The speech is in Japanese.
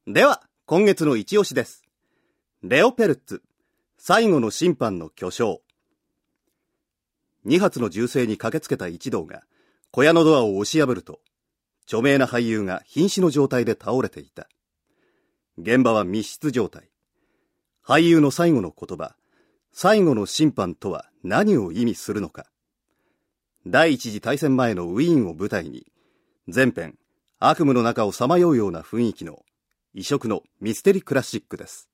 では、今月の一押しです。レオペルッツ、最後の審判の巨匠。2発の銃声に駆けつけた一同が、小屋のドアを押し破ると、著名な俳優が瀕死の状態で倒れていた。現場は密室状態。俳優の最後の言葉、最後の審判とは何を意味するのか。第一次大戦前のウィーンを舞台に、全編、悪夢の中をさまようような雰囲気の異色のミステリクラシックです。